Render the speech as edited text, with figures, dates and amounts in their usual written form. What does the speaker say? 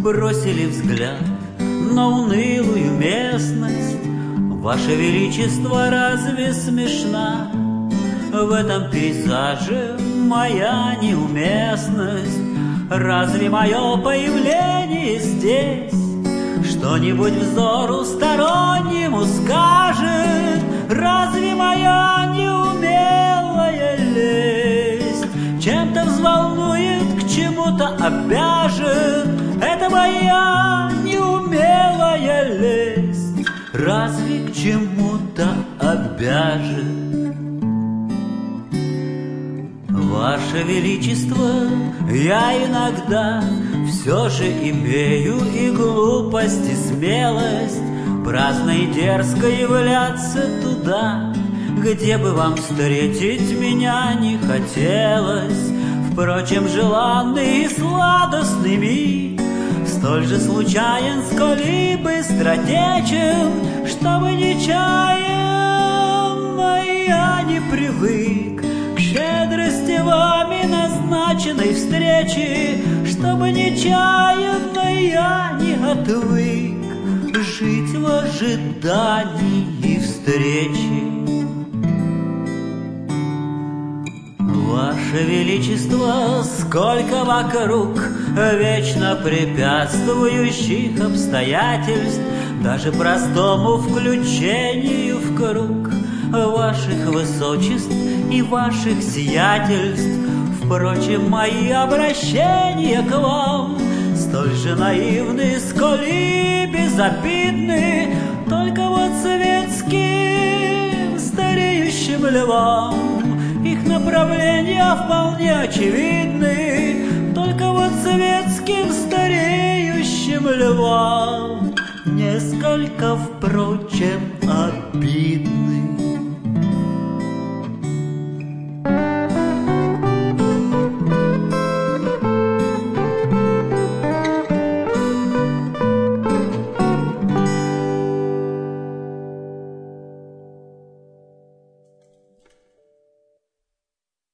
бросили взгляд на унылую местность. Ваше Величество, разве смешна в этом пейзаже моя неуместность? Разве мое появление здесь что-нибудь взору стороннему скажет? Разве моя неумелая лесть чем-то взволнует, к чему-то обяжет? Это моя неумелая лесть разве к чему-то обяжет? Ваше Величество, я иногда все же имею и глупость, и смелость праздно и дерзко являться туда, где бы вам встретить меня не хотелось. Впрочем, желанный и сладостный миг столь же случайен, сколь и быстротечен, чтобы нечаянно я не привык к щедрости вами назначенной встречи, чтобы нечаянно я не отвык жить в ожидании встречи. Ваше Величество, сколько вокруг вечно препятствующих обстоятельств даже простому включению в круг ваших высочеств и ваших сиятельств. Впрочем, мои обращения к вам столь же наивны, сколь и безобидны, только вот светским стареющим львам их направления вполне очевидны, только вот светским стареющим львам несколько, впрочем, обидны.